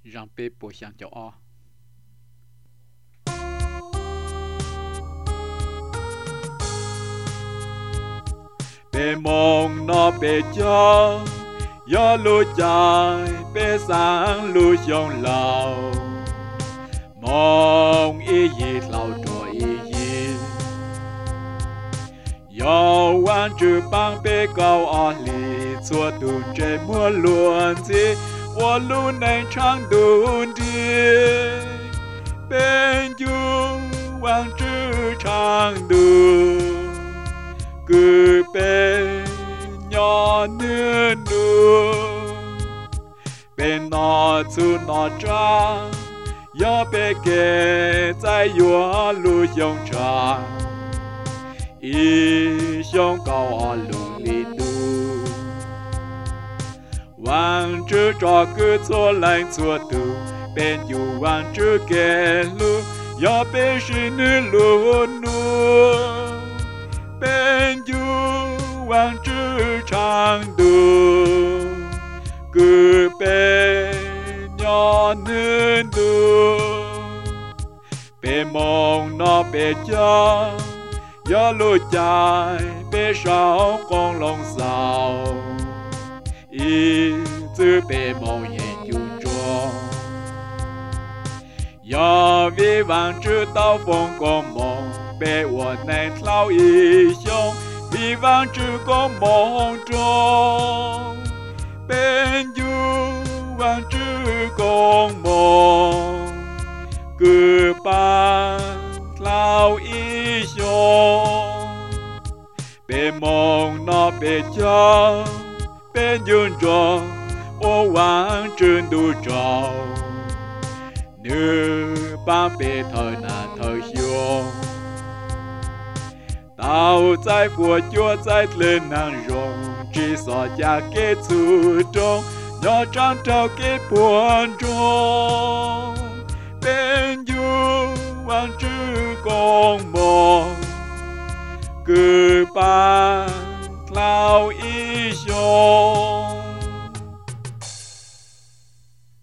rằng bê bộ sang cho o bê mong nó bê cho gió lùi dài bê sáng lùi dòng lào mong ý gì lào trò ý gì gió quan trừ băng bê cao ở lì chua tùn chế mùa luôn gì我路能唱动的，本就往只唱的，个本鸟嫩的，本拿出拿张，要被给在原路用场，一胸高啊路里度。望着这个错来错度，便有望着给路，要被是你路路，便有望着长度，个被鸟能度，被梦那被家，要路在被上光龙扫。一直被梦魇纠缠，要为望知道风光梦，被我难逃一雄，为望知个梦中，便有望知个梦，个伴逃一雄，被梦那被叫。bên dương trò ô vang trên đu trò nữ ba bề thời là thời xưa tao在佛教在lên nàng rong chỉ so cha kế chủ trong nhỏ trang trao kế buồn trong bên dương vang chữ con mò cứ ba lao